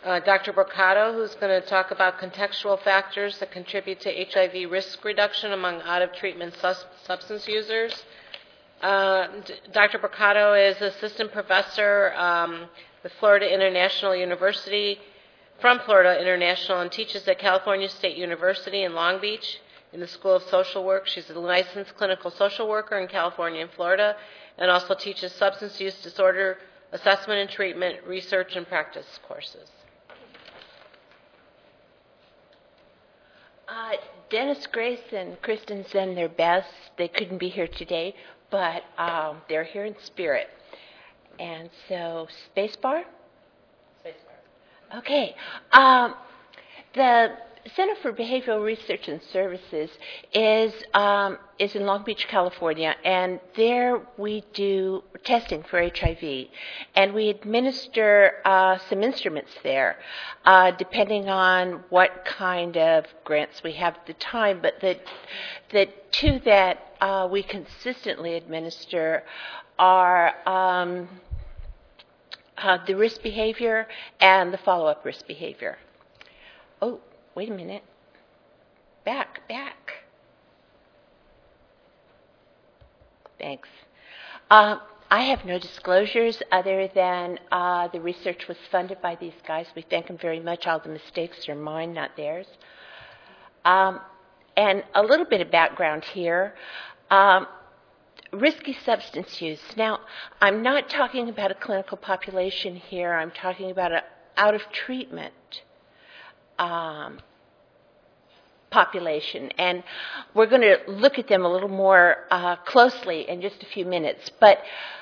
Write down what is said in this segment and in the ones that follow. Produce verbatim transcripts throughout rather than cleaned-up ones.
uh, Doctor Brocato, who's going to talk about contextual factors that contribute to H I V risk reduction among out-of-treatment sus- substance users. Uh, D- Doctor Brocato is assistant professor um, with Florida International University, from Florida International, and teaches at California State University in Long Beach in the School of Social Work. She's a licensed clinical social worker in California and Florida, and also teaches substance use disorder assessment and treatment, research, and practice courses. Uh, Dennis Grace and Kristen send their best. They couldn't be here today, but um, they're here in spirit. And so, spacebar? Spacebar. Okay. Um, the Center for Behavioral Research and Services is um, is in Long Beach, California, and there we do testing for H I V, and we administer uh, some instruments there, uh, depending on what kind of grants we have at the time. But the the two that uh, we consistently administer are um, uh, the risk behavior and the follow-up risk behavior. Oh. Wait a minute. Back, back. Thanks. Uh, I have no disclosures other than uh, the research was funded by these guys. We thank them very much. All the mistakes are mine, not theirs. Um, and a little bit of background here. Um, risky substance use. Now, I'm not talking about a clinical population here. I'm talking about an out-of-treatment Um, population, and we're going to look at them a little more uh, closely in just a few minutes. But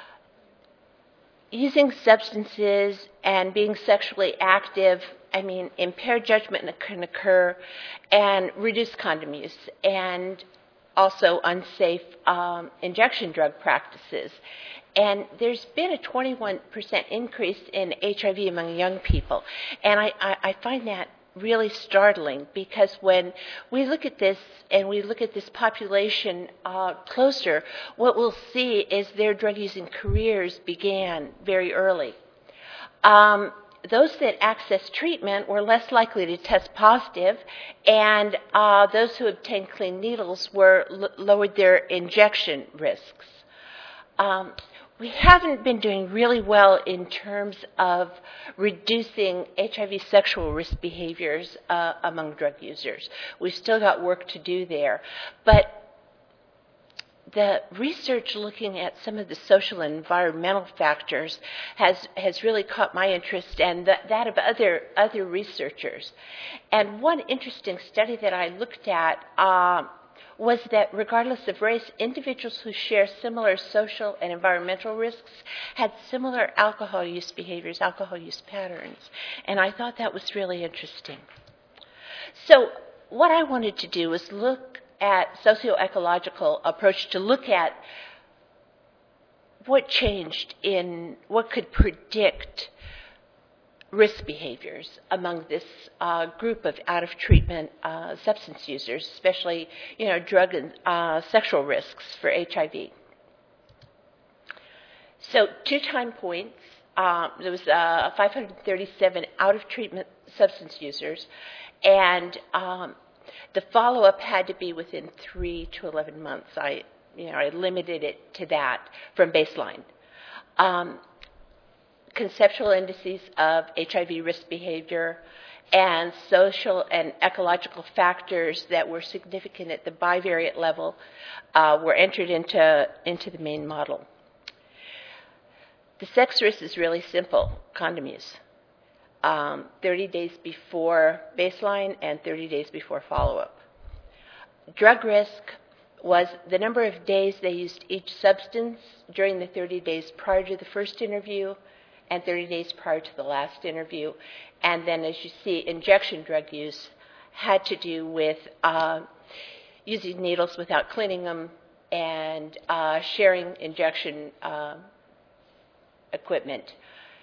using substances and being sexually active, I mean, impaired judgment can occur, and reduced condom use, and also unsafe um, injection drug practices. And there's been a twenty-one percent increase in H I V among young people, and I, I, I find that really startling, because when we look at this and we look at this population uh, closer, what we'll see is their drug-using careers began very early. Um, those that access treatment were less likely to test positive, and uh, those who obtained clean needles were l- lowered their injection risks. Um, We haven't been doing really well in terms of reducing H I V sexual risk behaviors uh, among drug users. We've still got work to do there. But the research looking at some of the social and environmental factors has, has really caught my interest, and that, that of other, other researchers. And one interesting study that I looked at um, was that regardless of race, individuals who share similar social and environmental risks had similar alcohol use behaviors, alcohol use patterns. And I thought that was really interesting. So what I wanted to do was look at socio-ecological approach to look at what changed in, what could predict risk behaviors among this uh, group of out-of-treatment uh, substance users, especially, you know, drug and uh, sexual risks for H I V. So two time points. Uh, there was uh, five hundred thirty-seven out-of-treatment substance users, and um, the follow-up had to be within three to eleven months. I, you know, I limited it to that from baseline. Um, conceptual indices of H I V risk behavior and social and ecological factors that were significant at the bivariate level uh, were entered into, into the main model. The sex risk is really simple, condom use. Um, thirty days before baseline and thirty days before follow-up. Drug risk was the number of days they used each substance during the thirty days prior to the first interview and thirty days prior to the last interview. And then, as you see, injection drug use had to do with uh, using needles without cleaning them and uh, sharing injection uh, equipment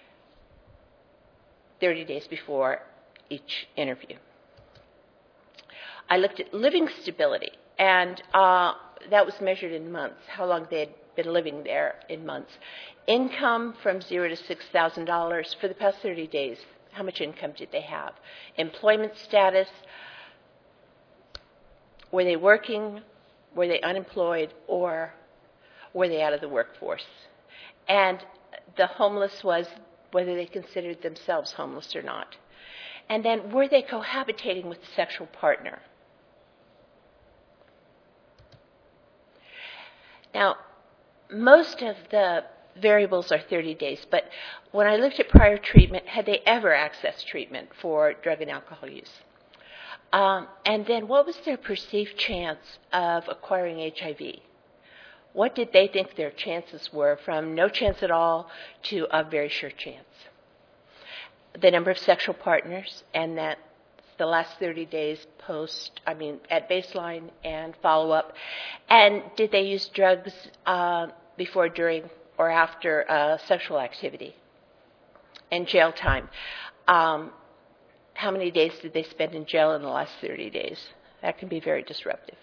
thirty days before each interview. I looked at living stability, and uh, that was measured in months, how long they had been living there in months. Income from zero to six thousand dollars for the past thirty days. How much income did they have? Employment status, were they working, were they unemployed, or were they out of the workforce? And the homeless was whether they considered themselves homeless or not. And then were they cohabitating with the sexual partner? Now, most of the variables are thirty days, but when I looked at prior treatment, had they ever accessed treatment for drug and alcohol use? Um, and then what was their perceived chance of acquiring H I V? What did they think their chances were, from no chance at all to a very sure chance? The number of sexual partners, and that the last thirty days post, I mean, at baseline and follow-up. And did they use drugs uh, before, during, or after uh, sexual activity? And jail time. Um, how many days did they spend in jail in the last thirty days? That can be very disruptive.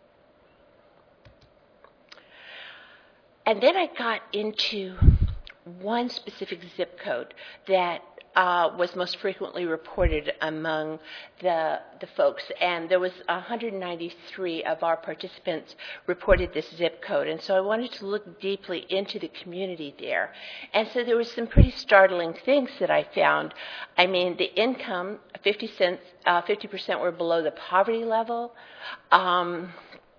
And then I got into one specific zip code that uh, was most frequently reported among the, the folks. And there was one hundred ninety-three of our participants reported this zip code. And so I wanted to look deeply into the community there. And so there were some pretty startling things that I found. I mean, the income, fifty cents, uh, fifty percent were below the poverty level. Um,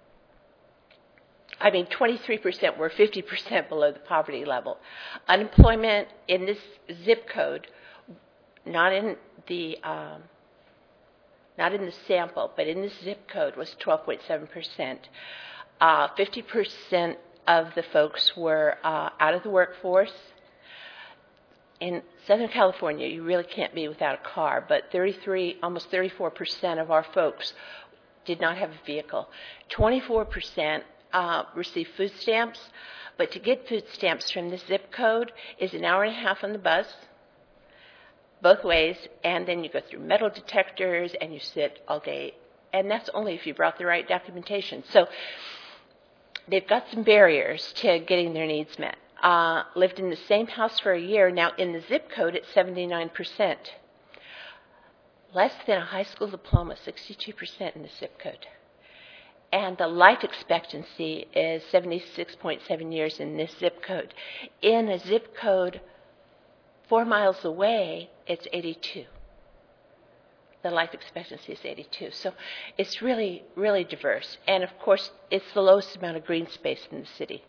I mean, twenty-three percent were fifty percent below the poverty level. Unemployment in this zip code, not in the um, not in the sample, but in this zip code, was twelve point seven percent. Uh, fifty percent of the folks were uh, out of the workforce. In Southern California, you really can't be without a car, but thirty-three, almost thirty-four percent of our folks did not have a vehicle. twenty-four percent Uh, receive food stamps, but to get food stamps from this zip code is an hour and a half on the bus, both ways, and then you go through metal detectors and you sit all day, and that's only if you brought the right documentation. So they've got some barriers to getting their needs met. Uh, lived in the same house for a year. Now in the zip code, it's seventy-nine percent. Less than a high school diploma, sixty-two percent in the zip code. And the life expectancy is seventy-six point seven years in this zip code. In a zip code four miles away, it's eighty-two. The life expectancy is eighty-two. So it's really, really diverse. And of course, it's the lowest amount of green space in the city.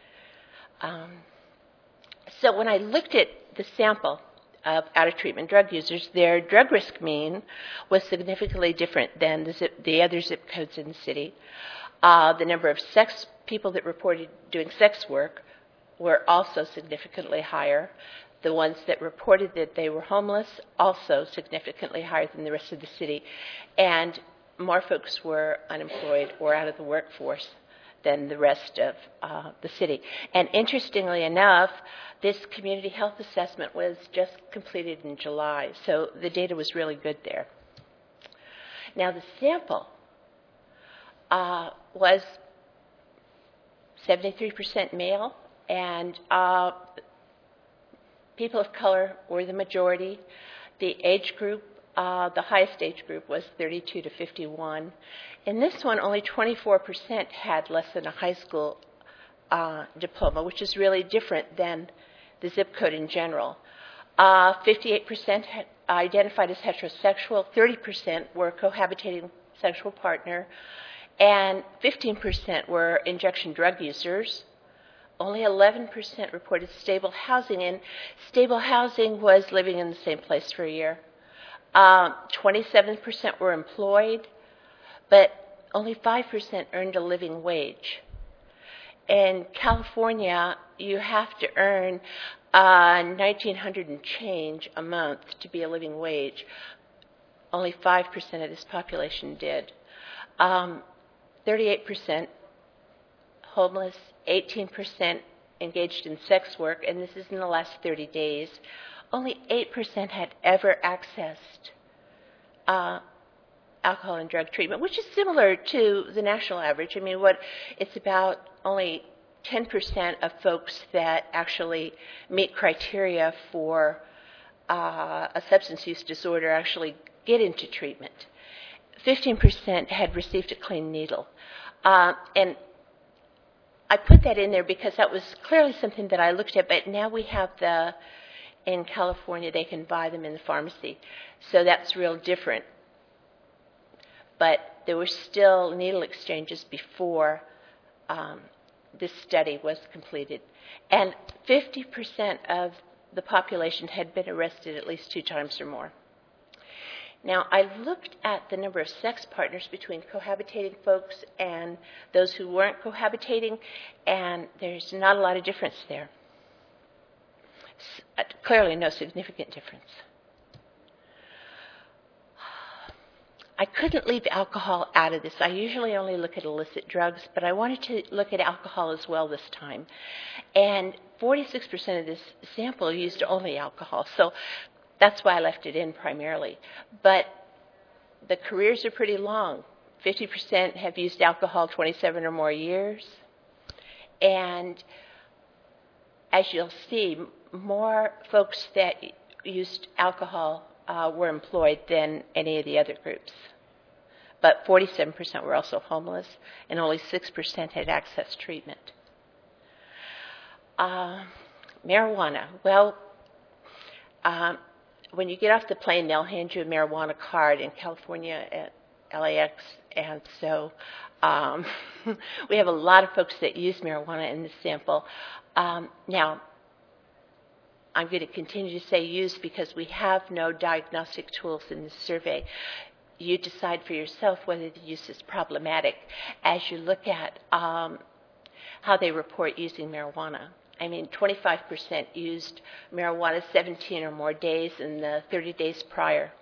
Um, so when I looked at the sample of out-of-treatment drug users, their drug risk mean was significantly different than the, zip, the other zip codes in the city. Uh, the number of sex people that reported doing sex work were also significantly higher. The ones that reported that they were homeless, also significantly higher than the rest of the city. And more folks were unemployed or out of the workforce than the rest of uh, the city. And interestingly enough, this community health assessment was just completed in July, so the data was really good there. Now the sample uh, was seventy-three percent male, and uh, people of color were the majority. The age group, uh, the highest age group was thirty-two to fifty-one. In this one, only twenty-four percent had less than a high school uh, diploma, which is really different than the zip code in general. Uh, fifty-eight percent had identified as heterosexual, thirty percent were cohabitating sexual partner, and fifteen percent were injection drug users. Only eleven percent reported stable housing, and stable housing was living in the same place for a year. Um, twenty-seven percent were employed, but only five percent earned a living wage. In California, you have to earn uh, nineteen hundred and change a month to be a living wage. Only five percent of this population did. Um, thirty-eight percent homeless, eighteen percent engaged in sex work, and this is in the last thirty days. Only eight percent had ever accessed uh, alcohol and drug treatment, which is similar to the national average. I mean, what it's about only ten percent of folks that actually meet criteria for uh, a substance use disorder actually get into treatment. fifteen percent had received a clean needle. Uh, and I put that in there because that was clearly something that I looked at, but now we have the, in California, they can buy them in the pharmacy. So that's real different. But there were still needle exchanges before um, this study was completed. And fifty percent of the population had been arrested at least two times or more. Now, I looked at the number of sex partners between cohabitating folks and those who weren't cohabitating, and there's not a lot of difference there. S- clearly no significant difference. I couldn't leave alcohol out of this. I usually only look at illicit drugs, but I wanted to look at alcohol as well this time. And forty-six percent of this sample used only alcohol, so that's why I left it in primarily. But the careers are pretty long. fifty percent have used alcohol twenty-seven or more years. And as you'll see, more folks that used alcohol uh, were employed than any of the other groups. But forty-seven percent were also homeless, and only six percent had access treatment. Uh, marijuana. Well, um, when you get off the plane, they'll hand you a marijuana card in California at L A X, and so um, we have a lot of folks that use marijuana in this sample. Um, now, I'm going to continue to say use because we have no diagnostic tools in this survey. You decide for yourself whether the use is problematic as you look at um, how they report using marijuana. I mean, twenty-five percent used marijuana seventeen or more days in the thirty days prior.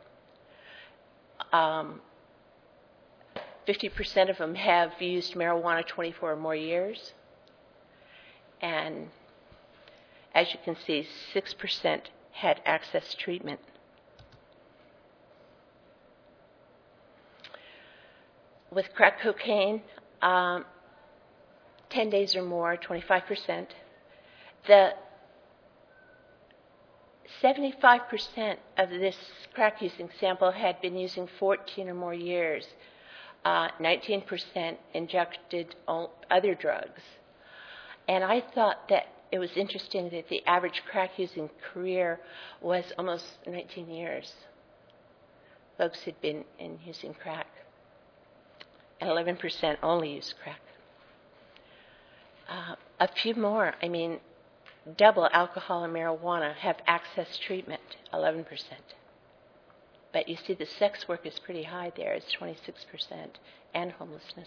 Um, fifty percent of them have used marijuana twenty-four or more years. And as you can see, six percent had access treatment. With crack cocaine, um, ten days or more, twenty-five percent. The seventy-five percent of this crack-using sample had been using fourteen or more years. Uh, nineteen percent injected other drugs. And I thought that it was interesting that the average crack-using career was almost nineteen years. Folks had been in using crack. And eleven percent only used crack. Uh, a few more, I mean, double alcohol and marijuana have access treatment, eleven percent. But you see the sex work is pretty high there, it's twenty-six percent, and homelessness.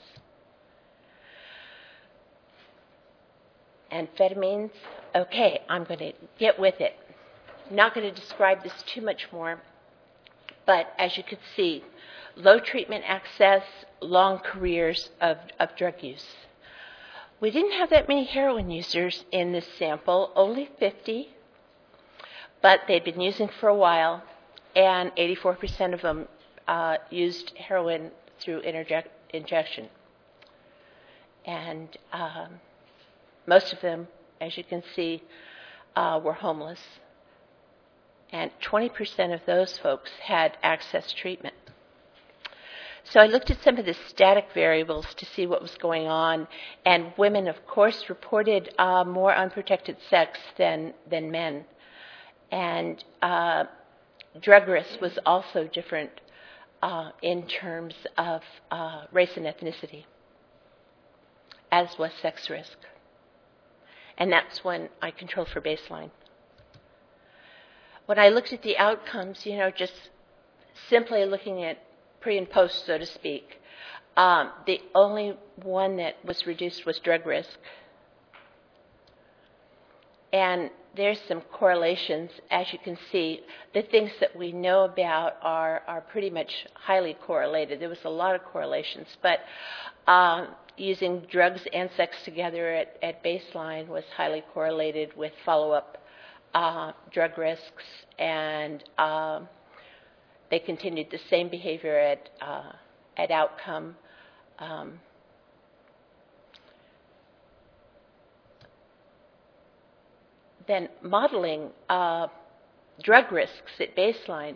Amphetamines, okay, I'm going to get with it. Not going to describe this too much more, but as you can see, low treatment access, long careers of, of drug use. We didn't have that many heroin users in this sample, only fifty, but they'd been using for a while, and eighty-four percent of them uh, used heroin through interject- injection. And um, most of them, as you can see, uh, were homeless. And twenty percent of those folks had access treatment. So I looked at some of the static variables to see what was going on, and women, of course, reported uh, more unprotected sex than, than men. And uh, drug risk was also different uh, in terms of uh, race and ethnicity, as was sex risk. And that's when I controlled for baseline. When I looked at the outcomes, you know, just simply looking at pre and post, so to speak, um, the only one that was reduced was drug risk. And there's some correlations. As you can see, the things that we know about are, are pretty much highly correlated. There was a lot of correlations, but um, using drugs and sex together at, at baseline was highly correlated with follow-up uh, drug risks, and um, they continued the same behavior at, uh, at outcome. Um, then modeling, uh, drug risks at baseline,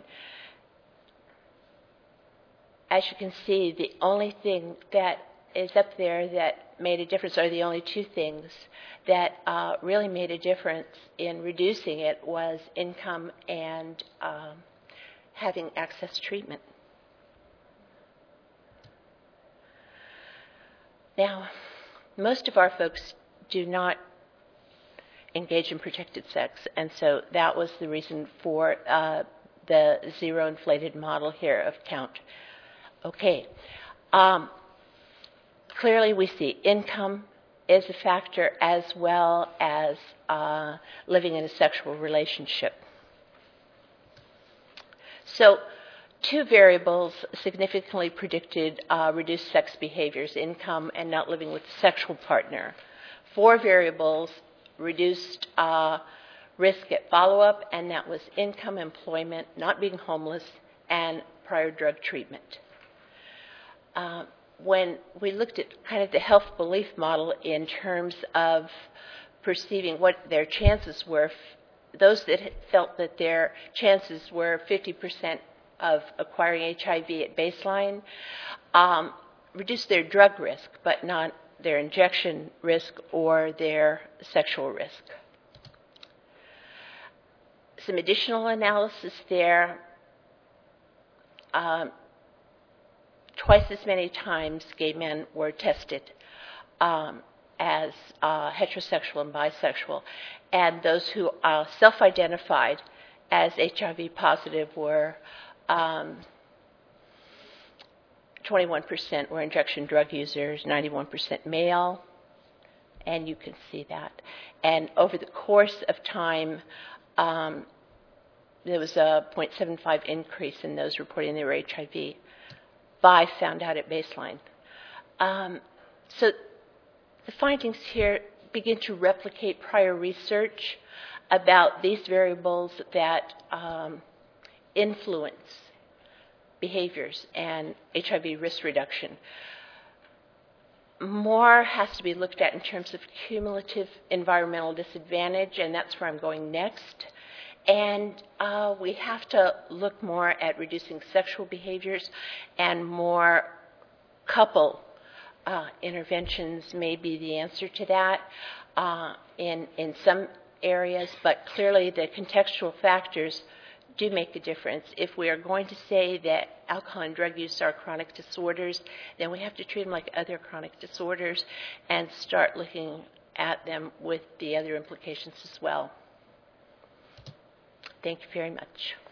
as you can see, the only thing that is up there that made a difference, or the only two things that uh, really made a difference in reducing it, was income and um, having access to treatment. Now, most of our folks do not engage in protected sex, and so that was the reason for uh, the zero inflated model here of count. Okay. Um, clearly, we see income is a factor as well as uh, living in a sexual relationship. So, two variables significantly predicted uh, reduced sex behaviors: income and not living with a sexual partner. Four variables reduced uh, risk at follow-up, and that was income, employment, not being homeless, and prior drug treatment. Uh, when we looked at kind of the health belief model in terms of perceiving what their chances were, those that felt that their chances were fifty percent of acquiring H I V at baseline um, reduced their drug risk, but not their injection risk or their sexual risk. Some additional analysis there. Um, twice as many times gay men were tested um, as uh, heterosexual and bisexual, and those who uh, self-identified as H I V positive were um, twenty-one percent were injection drug users, ninety-one percent male, and you can see that. And over the course of time, um, there was a zero point seven five increase in those reporting they were H I V. Five found out at baseline. Um, so the findings here begin to replicate prior research about these variables that um, influence behaviors and H I V risk reduction. More has to be looked at in terms of cumulative environmental disadvantage, and that's where I'm going next. And uh, we have to look more at reducing sexual behaviors, and more couple uh, interventions may be the answer to that uh, in, in some areas, but clearly the contextual factors do make a difference. If we are going to say that alcohol and drug use are chronic disorders, then we have to treat them like other chronic disorders and start looking at them with the other implications as well. Thank you very much.